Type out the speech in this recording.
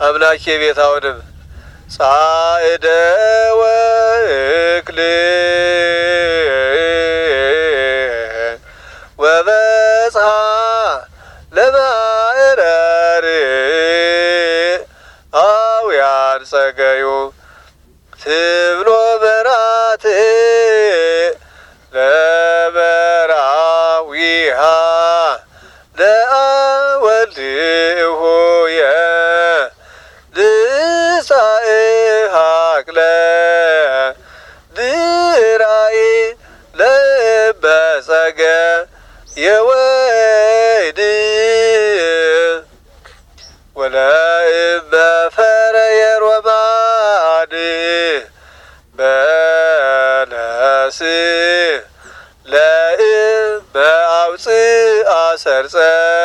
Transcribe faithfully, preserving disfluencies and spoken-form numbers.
አምላኬ ቤታውንም ጻዕደ ወእክል ወበጽሐ ለማዕረር አውያን ጸገዩ ትብሎ በራት ለበራዊሃ ለአወልድሁየ ልጻእሃቅለ ድራይ ለበጸገ የወይድ ወለእበፈረየ ሮማድ በለስ ለእበአውፅአ ሰርጸ